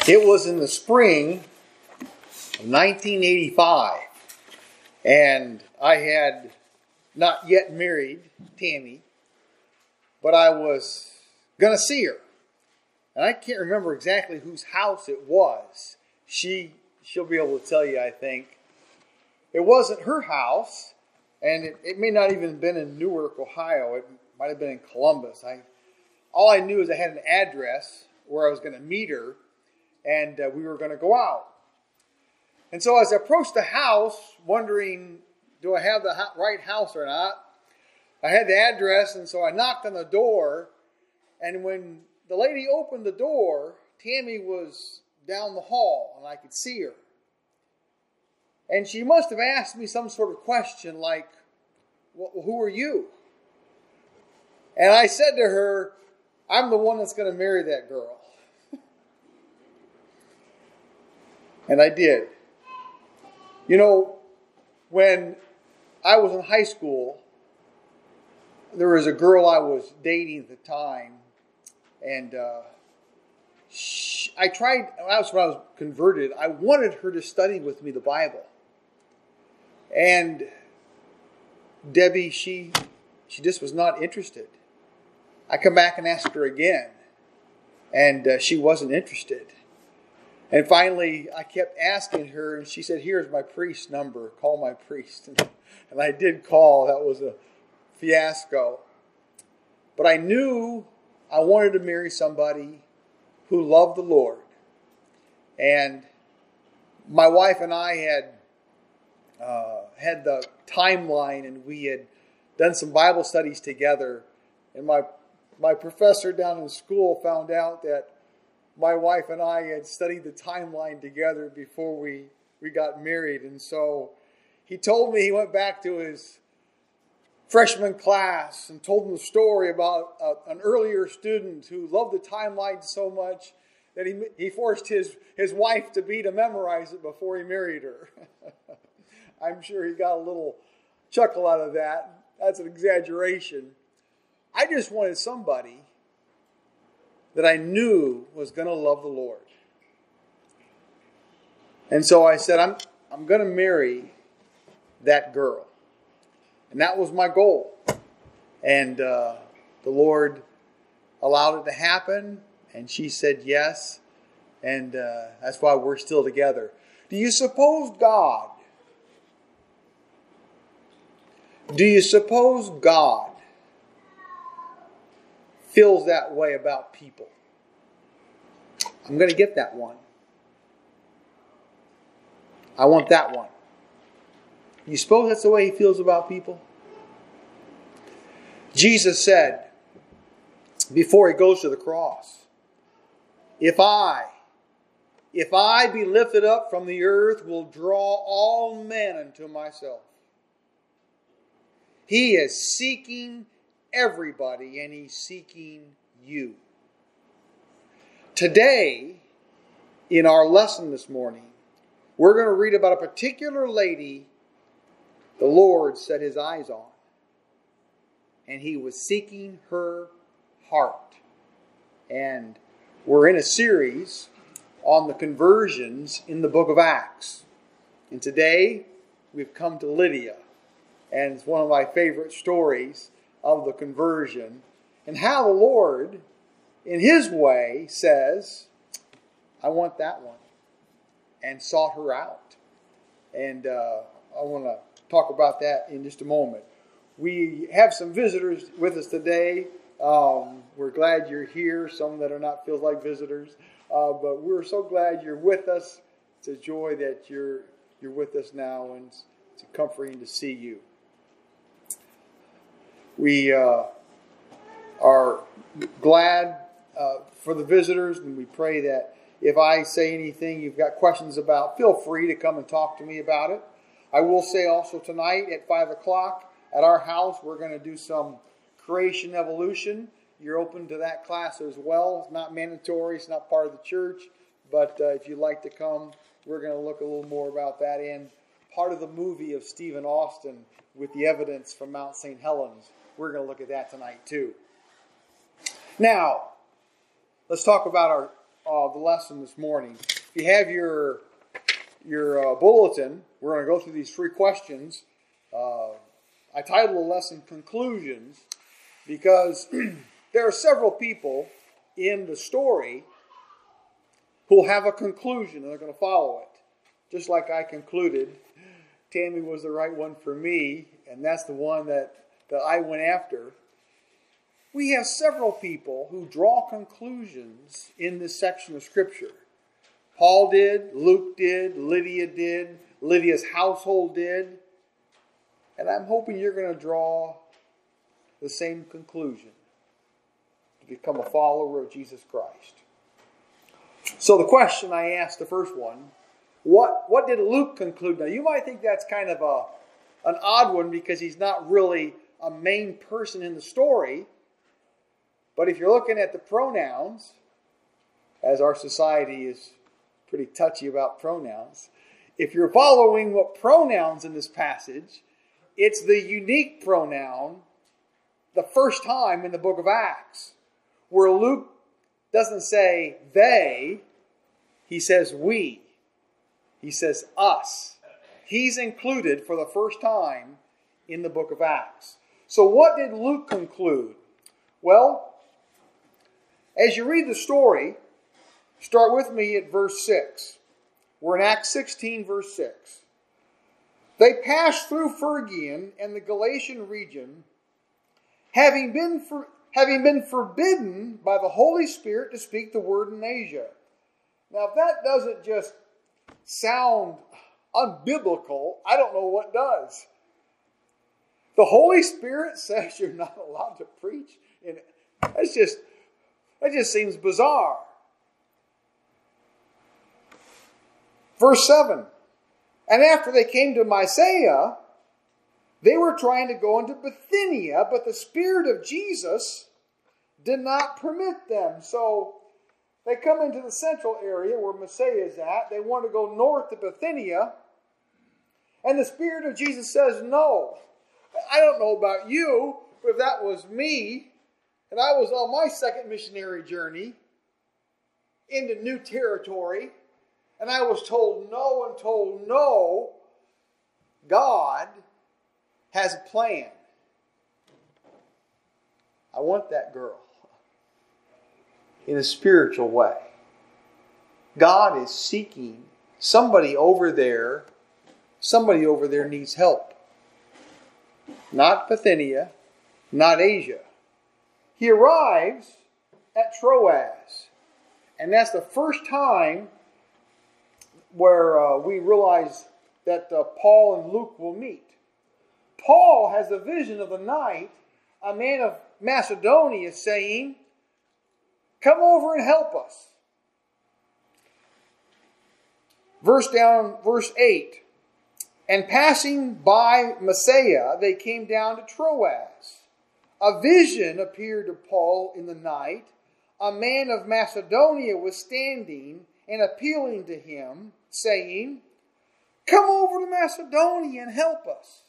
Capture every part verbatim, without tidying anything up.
It was in the spring of nineteen eighty-five, and I had not yet married Tammy, but I was going to see her. And I can't remember exactly whose house it was. She, she'll be able to tell you, I think. It wasn't her house, and it, it may not even have been in Newark, Ohio. It might have been in Columbus. I, all I knew is I had an address where I was going to meet her, and uh, we were going to go out. And so as I approached the house, wondering, do I have the ho- right house or not? I had the address, and so I knocked on the door, and when the lady opened the door, Tammy was down the hall, and I could see her. And she must have asked me some sort of question like, well, who are you? And I said to her, I'm the one that's going to marry that girl. And I did. You know, when I was in high school, there was a girl I was dating at the time, and uh, she, I tried, that was when I was converted, I wanted her to study with me the Bible. And Debbie, she she just was not interested. I come back and asked her again, and uh, she wasn't interested. And finally, I kept asking her, and she said, here's my priest's number. Call my priest. And, and I did call. That was a fiasco. But I knew I wanted to marry somebody who loved the Lord. And my wife and I had uh, had the timeline, and we had done some Bible studies together. And my my professor down in school found out that my wife and I had studied the timeline together before we, we got married. And so he told me he went back to his freshman class and told them the story about uh, an earlier student who loved the timeline so much that he, he forced his, his wife to be to memorize it before he married her. I'm sure he got a little chuckle out of that. That's an exaggeration. I just wanted somebody that I knew was going to love the Lord. And so I said, I'm, I'm going to marry that girl. And that was my goal. And uh, the Lord allowed it to happen. And she said yes. And uh, that's why we're still together. Do you suppose God, do you suppose God feels that way about people? I'm going to get that one. I want that one. You suppose that's the way He feels about people? Jesus said, before He goes to the cross, If I, if I be lifted up from the earth, will draw all men unto myself. He is seeking everybody, and He's seeking you. Today, in our lesson this morning, we're going to read about a particular lady the Lord set His eyes on. And He was seeking her heart. And we're in a series on the conversions in the book of Acts. And today, we've come to Lydia. And it's one of my favorite stories of the conversion, and how the Lord, in His way, says, I want that one, and sought her out. And uh, I want to talk about that in just a moment. We have some visitors with us today. Um, we're glad you're here, some that are not feels like visitors, uh, but we're so glad you're with us. It's a joy that you're you're with us now, and it's, it's comforting to see you. We uh, are glad uh, for the visitors, and we pray that if I say anything you've got questions about, feel free to come and talk to me about it. I will say also tonight at five o'clock at our house, we're going to do some creation evolution. You're open to that class as well. It's not mandatory. It's not part of the church. But uh, if you'd like to come, we're going to look a little more about that. And part of the movie of Stephen Austin with the evidence from Mount Saint Helens. We're going to look at that tonight too. Now, let's talk about our of the lesson this morning. If you have your your uh, bulletin, we're going to go through these three questions. Uh, I titled the lesson Conclusions because there are several people in the story who'll have a conclusion and they're going to follow it. Just like I concluded, Tammy was the right one for me, and that's the one that, that I went after. We have several people who draw conclusions in this section of Scripture. Paul did, Luke did, Lydia did, Lydia's household did. And I'm hoping you're going to draw the same conclusion to become a follower of Jesus Christ. So the question I asked, the first one, what, what did Luke conclude? Now you might think that's kind of a, an odd one because he's not really a main person in the story. But if you're looking at the pronouns, as our society is pretty touchy about pronouns, if you're following what pronouns in this passage, it's the unique pronoun the first time in the book of Acts, where Luke doesn't say they, he says we. He says us. He's included for the first time in the book of Acts. So what did Luke conclude? Well, as you read the story, start with me at verse six. We're in Acts sixteen, verse six. They passed through Phrygian and the Galatian region, having been for, having been forbidden by the Holy Spirit to speak the word in Asia. Now, if that doesn't just sound unbiblical, I don't know what does. The Holy Spirit says you're not allowed to preach. And that's just, that just seems bizarre. Verse seven. And after they came to Mysia, they were trying to go into Bithynia, but the Spirit of Jesus did not permit them. So they come into the central area where Mysia is at. They want to go north to Bithynia. And the Spirit of Jesus says no. I don't know about you, but if that was me, and I was on my second missionary journey into new territory, and I was told no and told no, God has a plan. I want that girl in a spiritual way. God is seeking somebody over there. Somebody over there needs help. Not Bithynia, not Asia. He arrives at Troas. And that's the first time where uh, we realize that uh, Paul and Luke will meet. Paul has a vision of the night, a man of Macedonia saying, come over and help us. Verse down, verse eight. And passing by Mysia, they came down to Troas. A vision appeared to Paul in the night. A man of Macedonia was standing and appealing to him, saying, come over to Macedonia and help us.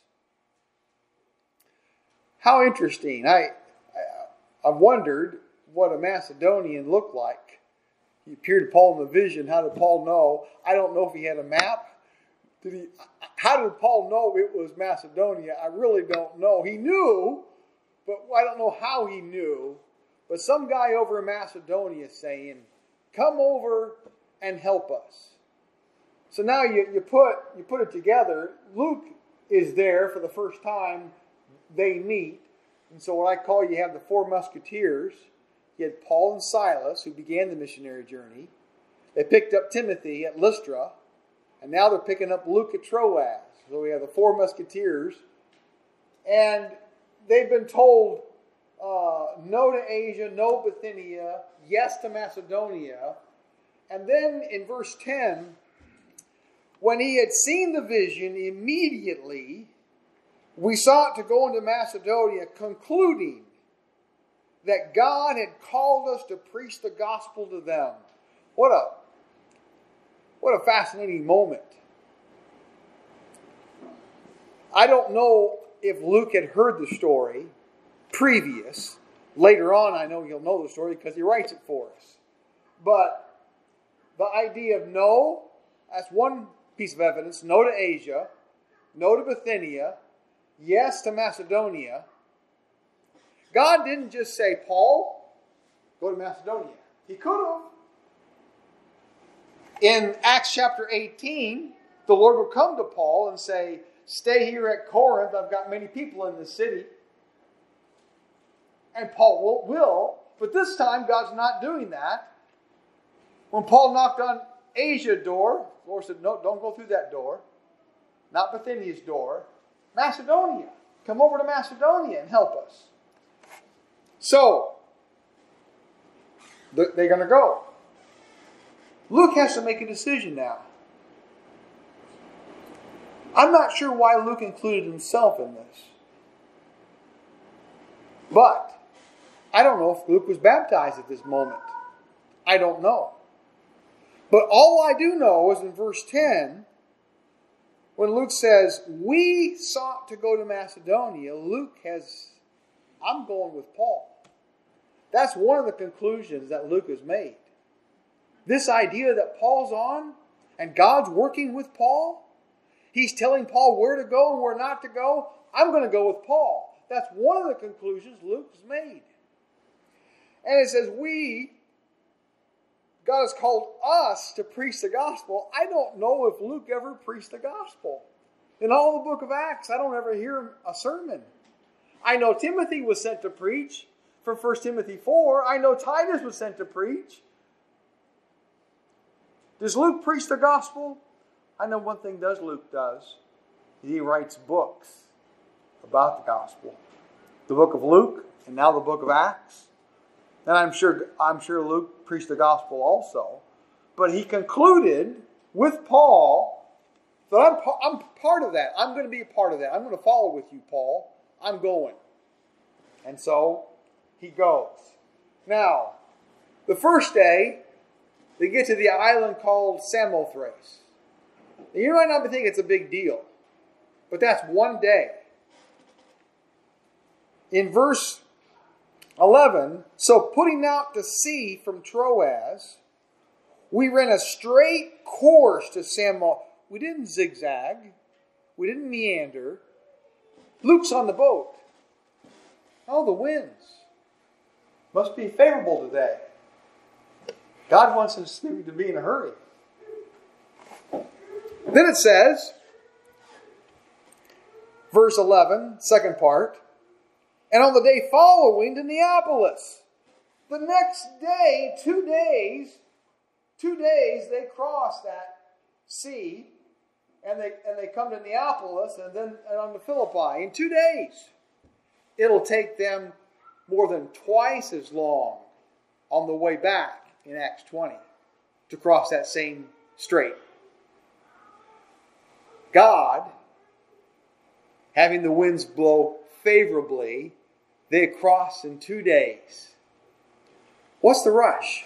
How interesting. I, I, I've wondered what a Macedonian looked like. He appeared to Paul in the vision. How did Paul know? I don't know if he had a map. Did he? How did Paul know it was Macedonia? I really don't know. He knew, but I don't know how he knew. But some guy over in Macedonia saying, come over and help us. So now you, you put you put it together. Luke is there for the first time they meet. And so what I call, you have the four musketeers. You had Paul and Silas, who began the missionary journey. They picked up Timothy at Lystra. And now they're picking up Luke at Troas. So we have the four musketeers. And they've been told uh, no to Asia, no Bithynia, yes to Macedonia. And then in verse ten, when he had seen the vision, immediately we sought to go into Macedonia, concluding that God had called us to preach the gospel to them. What a What a fascinating moment. I don't know if Luke had heard the story previous. Later on, I know he'll know the story because he writes it for us. But the idea of no, that's one piece of evidence, no to Asia, no to Bithynia, yes to Macedonia. God didn't just say, Paul, go to Macedonia. He could have. In Acts chapter eighteen, the Lord would come to Paul and say, stay here at Corinth. I've got many people in the city. And Paul will, will. But this time, God's not doing that. When Paul knocked on Asia's door, the Lord said, no, don't go through that door. Not Bithynia's door. Macedonia. Come over to Macedonia and help us. So, they're going to go. Luke has to make a decision now. I'm not sure why Luke included himself in this. But I don't know if Luke was baptized at this moment. I don't know. But all I do know is in verse ten, when Luke says, we sought to go to Macedonia, Luke has, I'm going with Paul. That's one of the conclusions that Luke has made. This idea that Paul's on and God's working with Paul, he's telling Paul where to go and where not to go. I'm going to go with Paul. That's one of the conclusions Luke has made. And it says, we, God has called us to preach the gospel. I don't know if Luke ever preached the gospel. In all the book of Acts, I don't ever hear a sermon. I know Timothy was sent to preach from First Timothy four. I know Titus was sent to preach. Does Luke preach the gospel? I know one thing does Luke does. He writes books about the gospel. The book of Luke and now the book of Acts. And I'm sure, I'm sure Luke preached the gospel also. But he concluded with Paul that I'm, I'm part of that. I'm going to be a part of that. I'm going to follow with you, Paul. I'm going. And so he goes. Now, the first day, they get to the island called Samothrace. You might not think it's a big deal, but that's one day. In verse eleven, so putting out to sea from Troas, we ran a straight course to Samothrace. We didn't zigzag. We didn't meander. Luke's on the boat. Oh, the winds must be favorable today. God wants us to be in a hurry. Then it says, verse eleven, second part, and on the day following to Neapolis. The next day, two days, two days they cross that sea, and they and they come to Neapolis, and then and on to Philippi. In two days, it'll take them more than twice as long on the way back in Acts twenty to cross that same strait. God, having the winds blow favorably, they crossed in two days. What's the rush?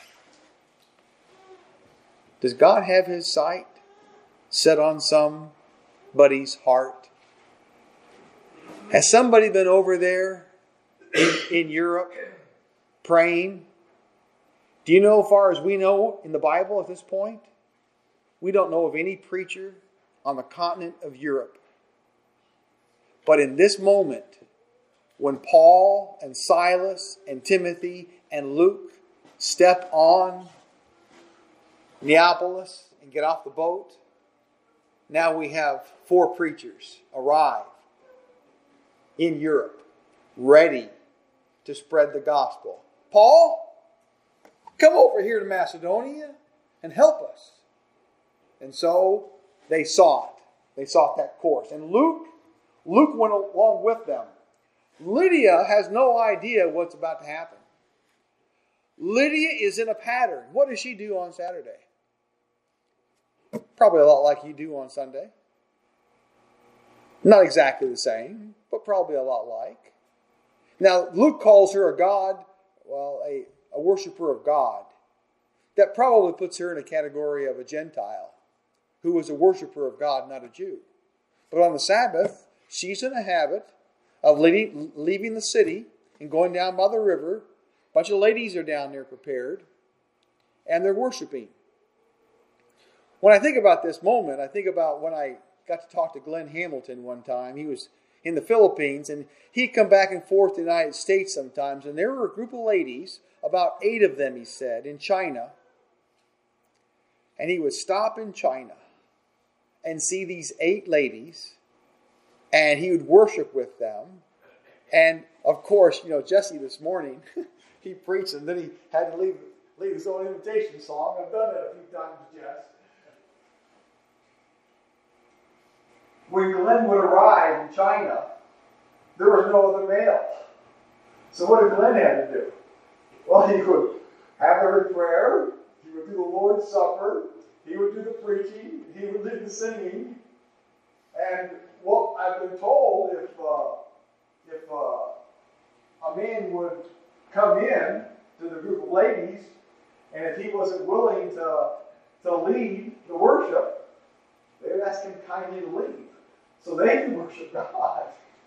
Does God have his sight set on somebody's heart? Has somebody been over there in, in Europe praying? Do you know, as far as we know in the Bible at this point, we don't know of any preacher on the continent of Europe. But in this moment, when Paul and Silas and Timothy and Luke step on Neapolis and get off the boat, now we have four preachers arrive in Europe, ready to spread the gospel. Paul, come over here to Macedonia and help us. And so they sought. They sought that course. And Luke, Luke went along with them. Lydia has no idea what's about to happen. Lydia is in a pattern. What does she do on Saturday? Probably a lot like you do on Sunday. Not exactly the same, but probably a lot like. Now, Luke calls her a god, well, a, a worshiper of God. That probably puts her in a category of a Gentile who was a worshiper of God, not a Jew. But on the Sabbath, she's in a habit of leaving, leaving the city and going down by the river. A bunch of ladies are down there prepared, and they're worshiping. When I think about this moment, I think about when I got to talk to Glenn Hamilton one time. He was in the Philippines, and he'd come back and forth to the United States sometimes, and there were a group of ladies, about eight of them, he said, in China. And he would stop in China and see these eight ladies, and he would worship with them. And, of course, you know, Jesse this morning, he preached, and then he had to leave, leave his own invitation song. I've done that a few times, Jess. When Glenn would arrive in China, there was no other male. So what did Glenn have to do? Well, he would have every prayer, he would do the Lord's Supper, he would do the preaching, he would lead the singing. And what I've been told, if uh, if uh, a man would come in to the group of ladies, and if he wasn't willing to, to lead the worship, they would ask him kindly to leave, so they can worship God.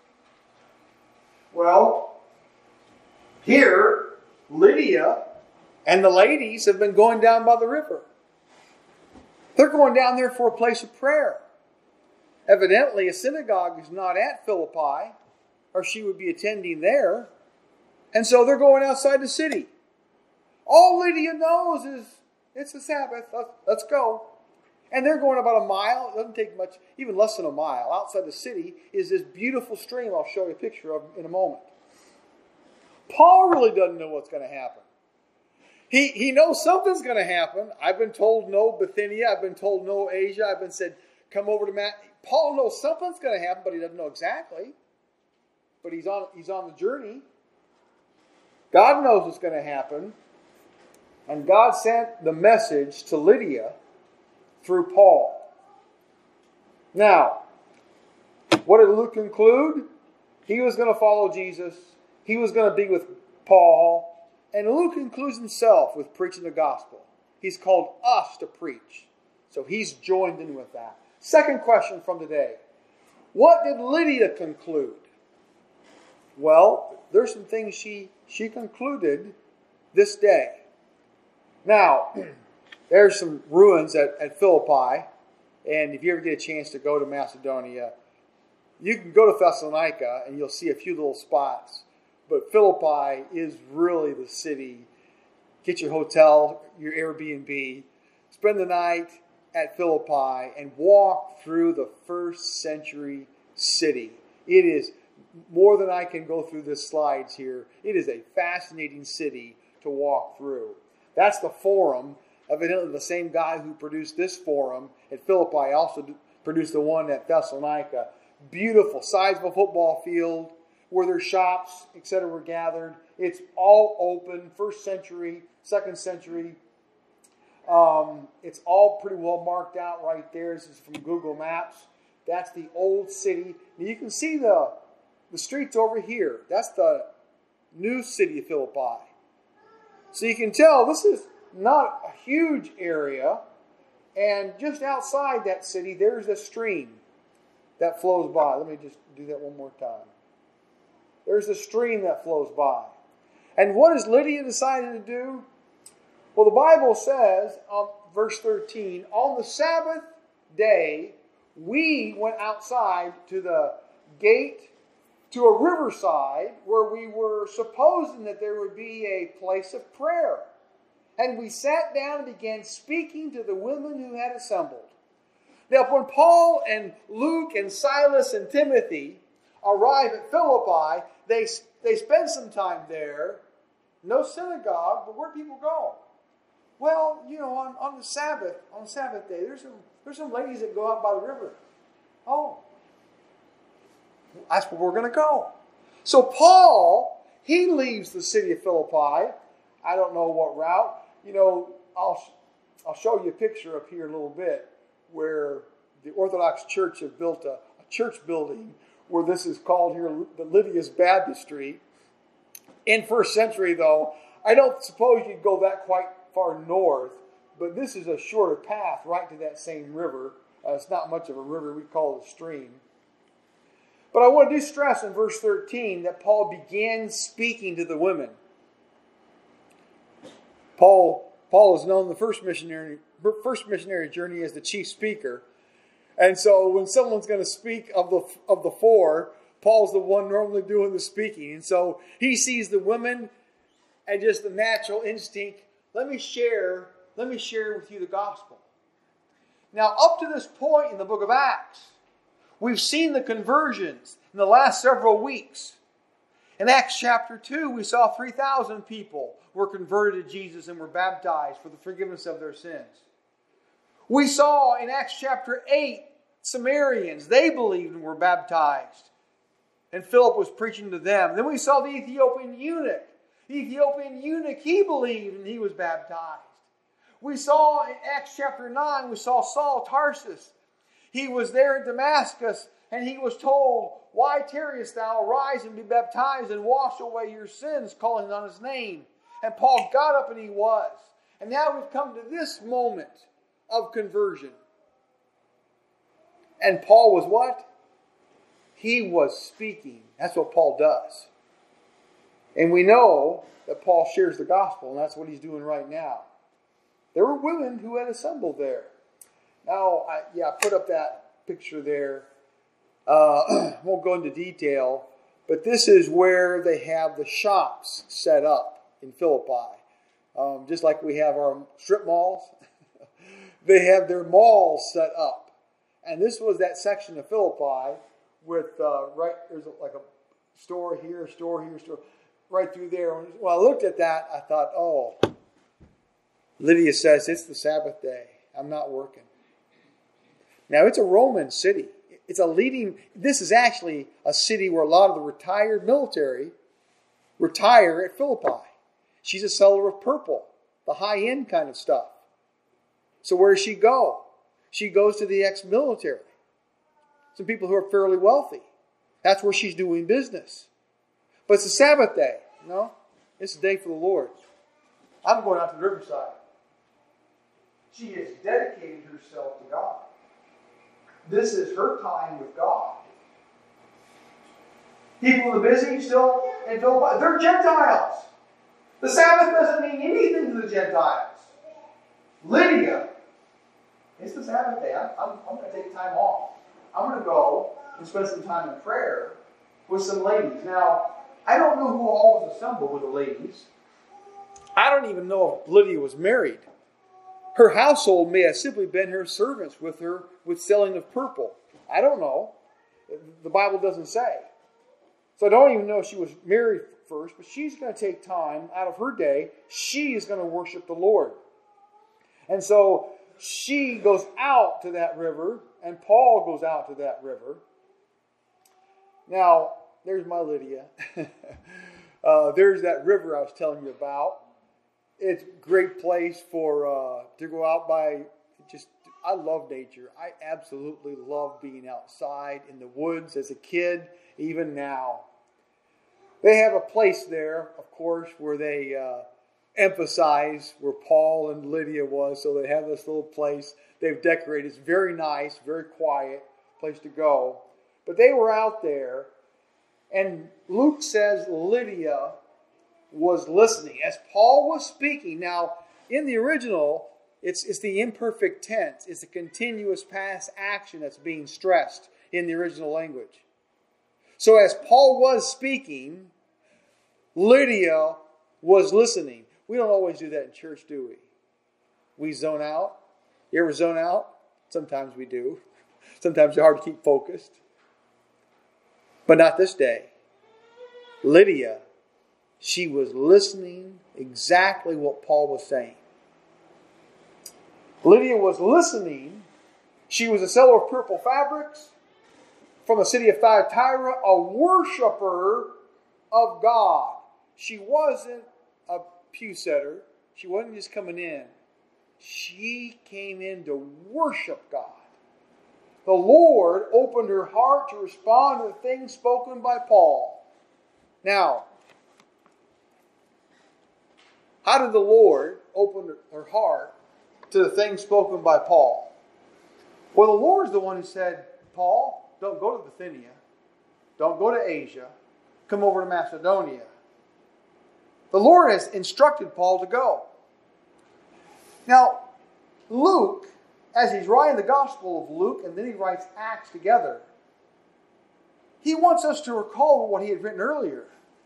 Well, here, Lydia and the ladies have been going down by the river. They're going down there for a place of prayer. Evidently, a synagogue is not at Philippi, or she would be attending there. And so they're going outside the city. All Lydia knows is, it's the Sabbath, let's go. And they're going about a mile. It doesn't take much, even less than a mile. Outside the city is this beautiful stream I'll show you a picture of in a moment. Paul really doesn't know what's going to happen. He, he knows something's going to happen. I've been told no Bithynia. I've been told no Asia. I've been said, come over to Matt. Paul knows something's going to happen, but he doesn't know exactly. But he's on, he's on the journey. God knows what's going to happen. And God sent the message to Lydia through Paul. Now, what did Luke conclude? He was going to follow Jesus. He was going to be with Paul. And Luke includes himself with preaching the gospel. He's called us to preach. So he's joined in with that. Second question from today. What did Lydia conclude? Well, there's some things she, she concluded this day. Now, there's some ruins at, at Philippi. And if you ever get a chance to go to Macedonia, you can go to Thessalonica and you'll see a few little spots. But Philippi is really the city. Get your hotel, your Airbnb, spend the night at Philippi, and walk through the first century city. It is more than I can go through the slides here. It is a fascinating city to walk through. That's the Forum. Evidently, the same guy who produced this Forum at Philippi also produced the one at Thessalonica. Beautiful, size of a football field, where their shops, et cetera, were gathered. It's all open, first century, second century. Um, it's all pretty well marked out right there. This is from Google Maps. That's the old city. Now you can see the, the streets over here. That's the new city of Philippi. So you can tell this is not a huge area. And just outside that city, there's a stream that flows by. Let me just do that one more time. There's a stream that flows by. And what has Lydia decided to do? Well, the Bible says, um, verse thirteen, on the Sabbath day, we went outside to the gate, to a riverside, where we were supposing that there would be a place of prayer. And we sat down and began speaking to the women who had assembled. Now, when Paul and Luke and Silas and Timothy arrive at Philippi, they, they spend some time there. No synagogue, but where do people go? Well, you know, on, on the Sabbath, on Sabbath day, there's some, there's some ladies that go out by the river. Oh, that's where we're going to go. So Paul, he leaves the city of Philippi. I don't know what route. You know, I'll, I'll show you a picture up here in a little bit where the Orthodox Church have built a, a church building where this is called here the Lydia's Baptistry. In first century, though, I don't suppose you'd go that quite far north, but this is a shorter path right to that same river. Uh, it's not much of a river. We call it a stream. But I want to do stress in verse thirteen that Paul began speaking to the women. Paul, Paul is known the first missionary first missionary journey as the chief speaker. And so when someone's going to speak of the of the four, Paul's the one normally doing the speaking. And so he sees the women and just the natural instinct, let me share, let me share with you the gospel. Now, up to this point in the book of Acts, we've seen the conversions in the last several weeks. In Acts chapter two, we saw three thousand people were converted to Jesus and were baptized for the forgiveness of their sins. We saw in Acts chapter eight, Samaritans, they believed and were baptized. And Philip was preaching to them. Then we saw the Ethiopian eunuch. The Ethiopian eunuch, he believed and he was baptized. We saw in Acts chapter nine, we saw Saul of Tarsus. He was there in Damascus and he was told, why tarriest thou? Arise and be baptized and wash away your sins, calling on his name. And Paul got up and he was. And now we've come to this moment of conversion. And Paul was what? He was speaking. That's what Paul does. And we know that Paul shares the gospel, and that's what he's doing right now. There were women who had assembled there. Now, I, yeah, I put up that picture there. Uh, won't go into detail, but this is where they have the shops set up in Philippi. Um, just like we have our strip malls, they have their malls set up. And this was that section of Philippi with, uh, right, there's like a store here, store here, store, right through there. When I looked at that, I thought, oh, Lydia says it's the Sabbath day. I'm not working. Now, it's a Roman city. It's a leading, this is actually a city where a lot of the retired military retire at Philippi. She's a seller of purple, the high-end kind of stuff. So where does she go? She goes to the ex-military. Some people who are fairly wealthy. That's where she's doing business. But it's a Sabbath day. No, it's a day for the Lord. I'm going out to the riverside. She has dedicated herself to God. This is her time with God. People who are busy still in Philippi, they're Gentiles. The Sabbath doesn't mean anything to the Gentiles. Lydia, it's the Sabbath day. I'm, I'm, I'm going to take time off. I'm going to go and spend some time in prayer with some ladies. Now, I don't know who all was assembled with the ladies. I don't even know if Lydia was married. Her household may have simply been her servants with her with selling of purple. I don't know. The Bible doesn't say. So I don't even know if she was married first, but she's going to take time out of her day. She is going to worship the Lord. And so she goes out to that river, and Paul goes out to that river. Now, there's my Lydia. uh, there's that river I was telling you about. It's a great place for uh, to go out by. Just, I love nature. I absolutely love being outside in the woods as a kid, even now. They have a place there, of course, where they uh, emphasize where Paul and Lydia was. So they have this little place they've decorated. It's very nice, very quiet place to go. But they were out there, and Luke says Lydia was listening as Paul was speaking. Now, in the original, it's, it's the imperfect tense. It's a continuous past action that's being stressed in the original language. So as Paul was speaking, Lydia was listening. We don't always do that in church, do we? We zone out. You ever zone out? Sometimes we do. Sometimes it's hard to keep focused. But not this day. Lydia, she was listening exactly what Paul was saying. Lydia was listening. She was a seller of purple fabrics from the city of Thyatira, a worshiper of God. She wasn't a pew setter. She wasn't just coming in. She came in to worship God. The Lord opened her heart to respond to the things spoken by Paul. Now, how did the Lord open her heart to the things spoken by Paul? Well, the Lord's the one who said, Paul, don't go to Bithynia. Don't go to Asia. Come over to Macedonia. The Lord has instructed Paul to go. Now, Luke, as he's writing the Gospel of Luke, and then he writes Acts together, he wants us to recall what he had written earlier.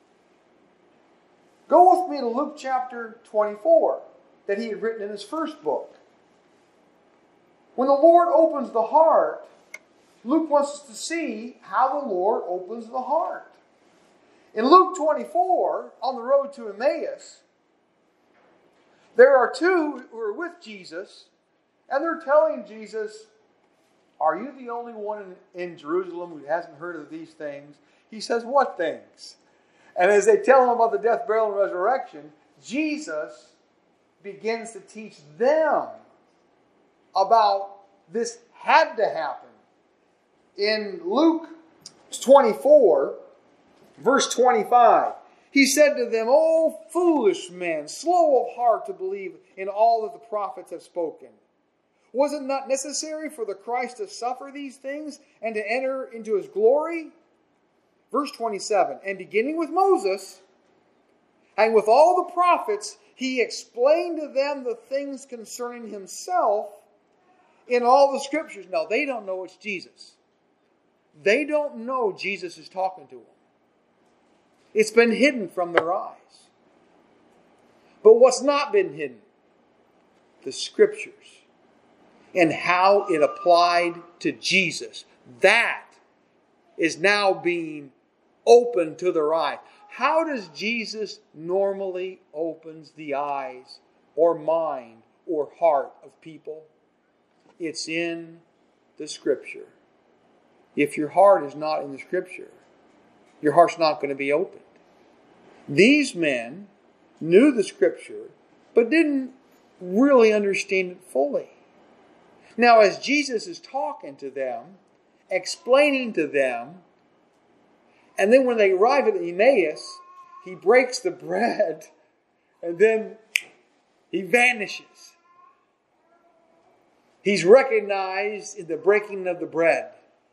Go with me to Luke chapter twenty-four, that he had written in his first book. When the Lord opens the heart, Luke wants us to see how the Lord opens the heart. In Luke twenty-four, on the road to Emmaus, there are two who are with Jesus, and they're telling Jesus, are you the only one in, in Jerusalem who hasn't heard of these things? He says, what things? And as they tell him about the death, burial, and resurrection, Jesus begins to teach them about this had to happen. In Luke twenty-four, verse twenty-five, he said to them, O foolish men, slow of heart to believe in all that the prophets have spoken. Was it not necessary for the Christ to suffer these things and to enter into his glory? Verse twenty-seven, and beginning with Moses and with all the prophets, he explained to them the things concerning himself in all the scriptures. Now, they don't know it's Jesus. They don't know Jesus is talking to them. It's been hidden from their eyes. But what's not been hidden? The scriptures. And how it applied to Jesus. That is now being opened to their eyes. How does Jesus normally opens the eyes or mind or heart of people? It's in the Scripture. If your heart is not in the Scripture, your heart's not going to be opened. These men knew the Scripture, but didn't really understand it fully. Now, as Jesus is talking to them, explaining to them, and then when they arrive at Emmaus, he breaks the bread, and then he vanishes. He's recognized in the breaking of the bread.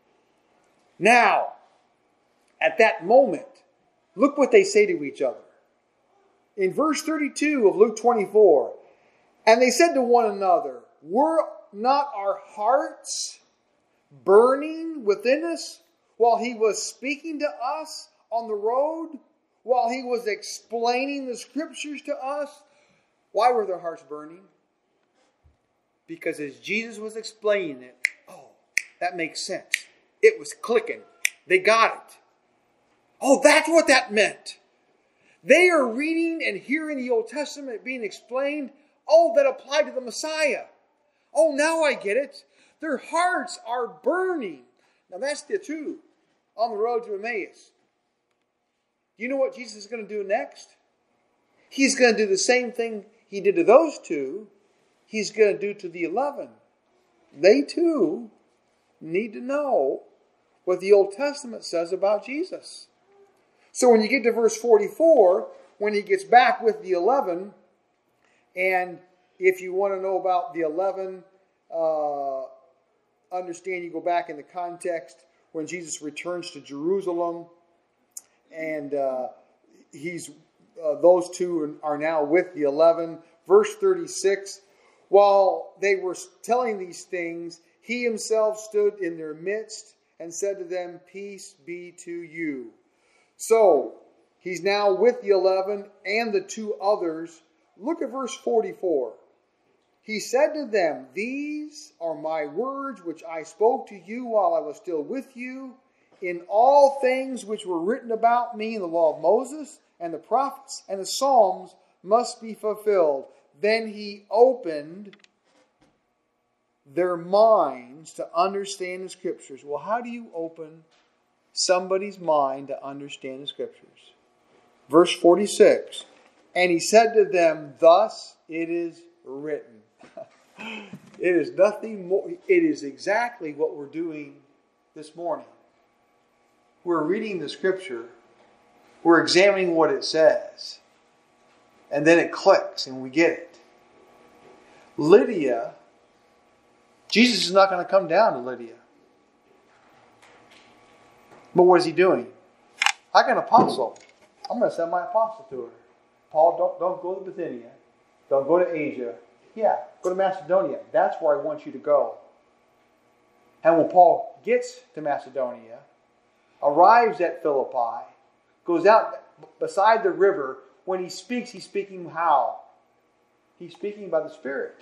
Now, at that moment, look what they say to each other. In verse thirty-two of Luke twenty-four, and they said to one another, were not our hearts burning within us while he was speaking to us on the road, while he was explaining the scriptures to us? Why were their hearts burning? Because as Jesus was explaining it, oh, that makes sense. It was clicking. They got it. Oh, that's what that meant. They are reading and hearing the Old Testament being explained. Oh, that applied to the Messiah. Oh, now I get it. Their hearts are burning. Now that's the two on the road to Emmaus. Do you know what Jesus is going to do next? He's going to do the same thing he did to those two. He's going to do to the eleven. They too need to know what the Old Testament says about Jesus. So when you get to verse forty-four, when he gets back with the eleven, and if you want to know about the eleven, uh, understand you go back in the context when Jesus returns to Jerusalem, and uh, he's uh, those two are now with the eleven. Verse thirty-six, while they were telling these things, he himself stood in their midst and said to them, peace be to you. So, he's now with the eleven and the two others. Look at verse forty-four. He said to them, these are my words which I spoke to you while I was still with you. In all things which were written about me in the law of Moses and the prophets and the Psalms must be fulfilled. Then he opened their minds to understand the Scriptures. Well, how do you open somebody's mind to understand the Scriptures? Verse forty-six, and he said to them, thus it is written. It is nothing more. It is exactly what we're doing this morning. We're reading the Scripture. We're examining what it says. And then it clicks and we get it. Lydia, Jesus is not going to come down to Lydia. But what is he doing? I got an apostle. I'm going to send my apostle to her. Paul, don't, don't go to Bithynia. Don't go to Asia. Yeah, go to Macedonia. That's where I want you to go. And when Paul gets to Macedonia, arrives at Philippi, goes out beside the river, when he speaks, he's speaking how? He's speaking by the Spirit.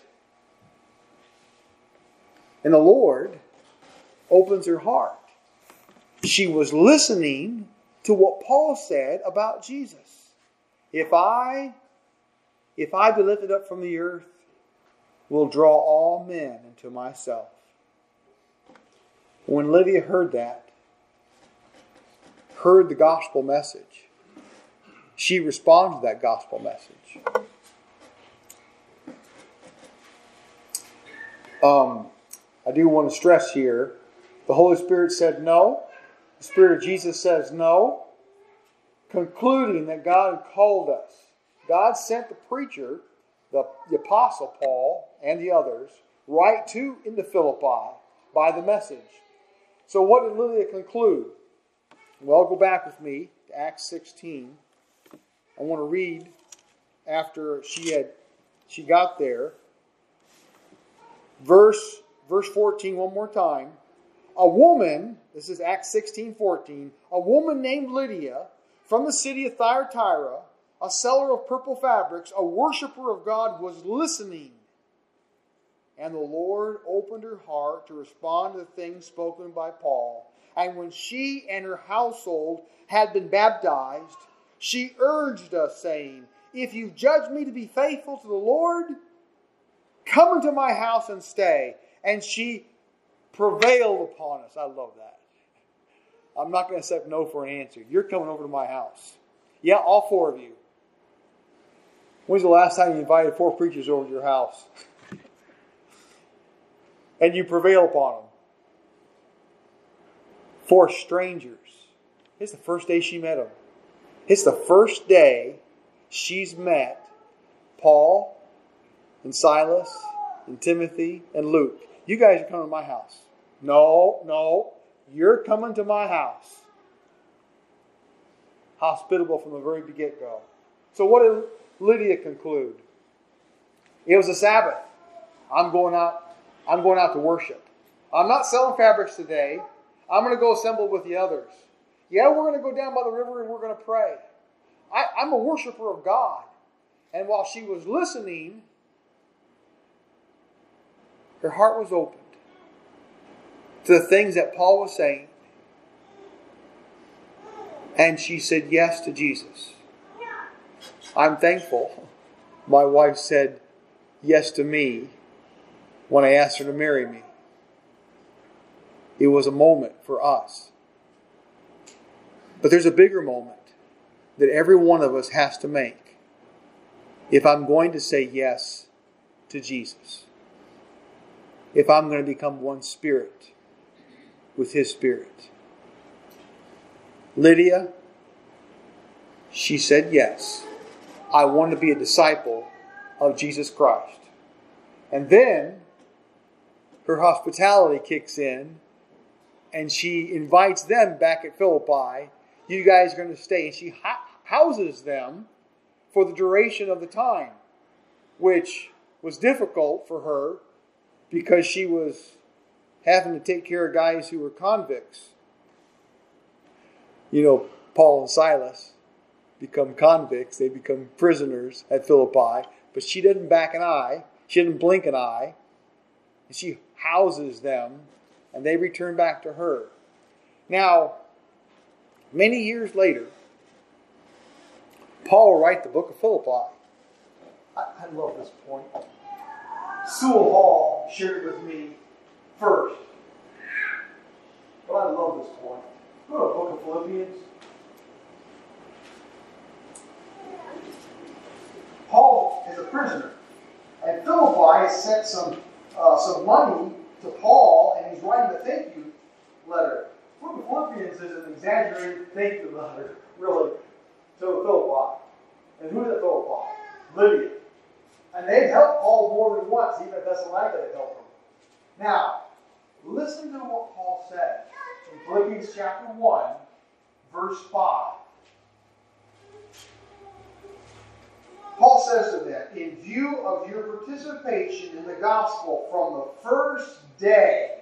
And the Lord opens her heart. She was listening to what Paul said about Jesus. If I, if I be lifted up from the earth, will draw all men into myself. When Lydia heard that, heard the gospel message, she responded to that gospel message. Um, I do want to stress here, the Holy Spirit said no. The Spirit of Jesus says no. Concluding that God had called us. God sent the preacher, the, the Apostle Paul, and the others, right to into Philippi by the message. So what did Lydia conclude? Well, go back with me to Acts sixteen. I want to read after she had she got there. Verse, verse fourteen one more time. A woman, this is Acts sixteen fourteen, a woman named Lydia from the city of Thyatira, a seller of purple fabrics, a worshiper of God, was listening. And the Lord opened her heart to respond to the things spoken by Paul. And when she and her household had been baptized, she urged us, saying, if you judge me to be faithful to the Lord, come into my house and stay. And she prevailed upon us. I love that. I'm not going to accept no for an answer. You're coming over to my house. Yeah, all four of you. When's the last time you invited four preachers over to your house? And you prevail upon them. Four strangers. It's the first day she met them. It's the first day she's met Paul and Silas and Timothy and Luke. You guys are coming to my house. No, no. You're coming to my house. Hospitable from the very get-go. So what did Lydia conclude? It was a Sabbath. I'm going out. I'm going out to worship. I'm not selling fabrics today. I'm going to go assemble with the others. Yeah, we're going to go down by the river and we're going to pray. I, I'm a worshiper of God. And while she was listening, her heart was opened to the things that Paul was saying. And she said yes to Jesus. I'm thankful my wife said yes to me when I asked her to marry me. It was a moment for us. But there's a bigger moment that every one of us has to make if I'm going to say yes to Jesus. If I'm going to become one spirit with His Spirit. Lydia, she said yes. I want to be a disciple of Jesus Christ. And then her hospitality kicks in and she invites them back at Philippi. You guys are going to stay. And she houses them for the duration of the time, which was difficult for her because she was having to take care of guys who were convicts. You know, Paul and Silas become convicts. They become prisoners at Philippi. But she didn't back an eye. She didn't blink an eye. And she houses them. And they return back to her. Now, many years later, Paul will write the book of Philippi. I, I love this point. Sewell Hall shared it with me first. But I love this point. Go to the book of Philippians. Paul is a prisoner. And Philippi has sent some, uh, some money to Paul, and he's writing a thank you letter. The book of Philippians is an exaggerated thank you letter, really, to Philippi. And who is it Philippi? Lydia. And they've helped Paul more than once, even at Thessalonica they've helped him. Now, listen to what Paul said in Philippians chapter one, verse five. Paul says to them, in view of your participation in the gospel from the first day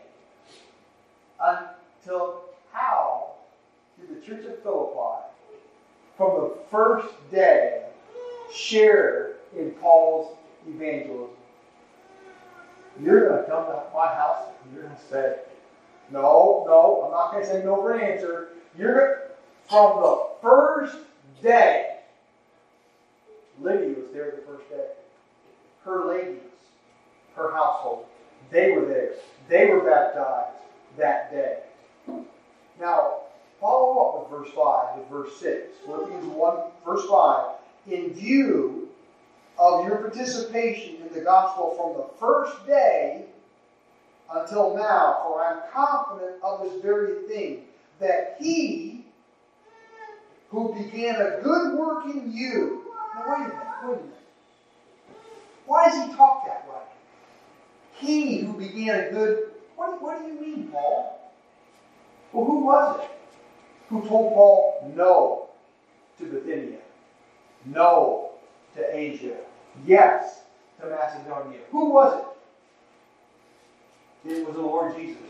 until how did the church of Philippi, from the first day, share in Paul's evangelism? You're going to come to my house and you're going to say, no, no, I'm not going to say no for an answer. You're going to, from the first day, Lydia was there the first day. Her ladies, her household, they were there. They were baptized that day. Now, follow up with verse five with verse six. Philippians one, verse five. In view of your participation in the gospel from the first day until now, for I am confident of this very thing, that he who began a good work in you. Now, wait a minute, wait a minute. Why does he talk that way? He who began a good... What, what do you mean, Paul? Well, who was it who told Paul no to Bithynia? No to Asia? Yes to Macedonia? Who was it? It was the Lord Jesus.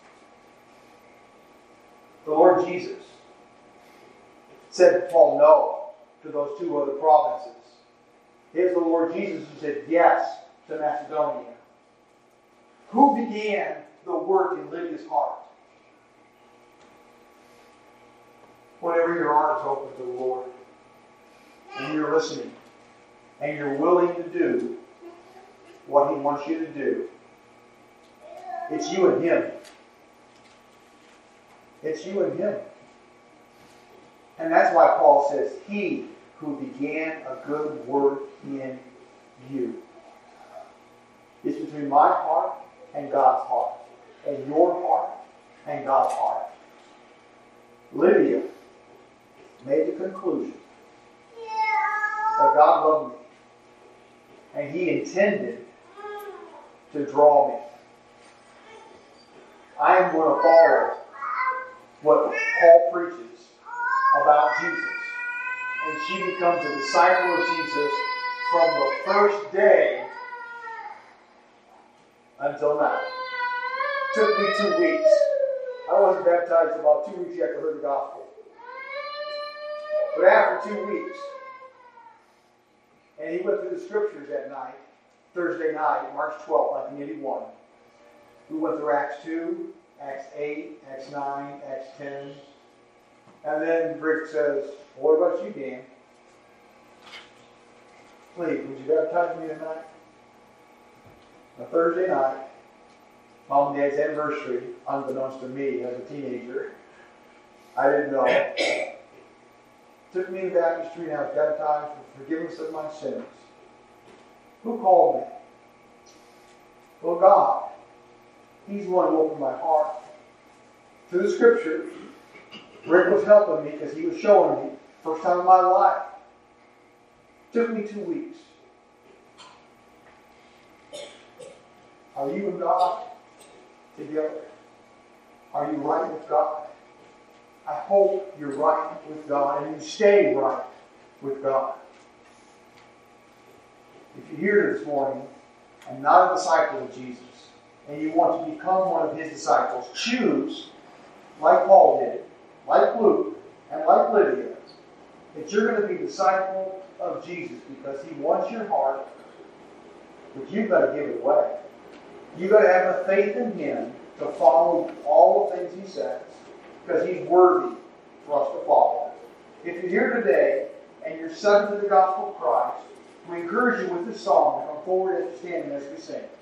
The Lord Jesus said to Paul no to those two other provinces. It was the Lord Jesus who said yes to Macedonia. Who began the work in Lydia's heart? Whenever your heart is open to the Lord, and you're listening, and you're willing to do what He wants you to do, it's you and Him. It's you and Him. And that's why Paul says, He who began a good work in you. It's between my heart and God's heart, and your heart and God's heart. Lydia made the conclusion that God loved me, and He intended to draw me. I am going to follow what Paul preaches about Jesus. And she becomes a disciple of Jesus from the first day until now. It took me two weeks. I wasn't baptized about two weeks after I heard the gospel. But after two weeks, and he went through the scriptures that night, Thursday night, March twelfth, nineteen eighty-one. We went through Acts two, Acts eight, Acts nine, Acts ten. And then Rick says, well, what about you, Dan? Please, would you baptize me tonight? A Thursday night, Mom and Dad's anniversary, unbeknownst to me as a teenager. I didn't know. Took me to the baptistry and I was baptized for forgiveness of my sins. Who called me? Well, God. He's the one who opened my heart to the Scripture. Rick was helping me because he was showing me, first time in my life. Took me two weeks. Are you and God together? Are you right with God? I hope you're right with God and you stay right with God. If you're here this morning and not a disciple of Jesus, and you want to become one of His disciples, choose, like Paul did, like Luke, and like Lydia, that you're going to be a disciple of Jesus because He wants your heart, but you've got to give it away. You've got to have the faith in Him to follow all the things He says because He's worthy for us to follow. If you're here today and you're subject to the gospel of Christ, we encourage you with this song to come forward as you stand as we sing.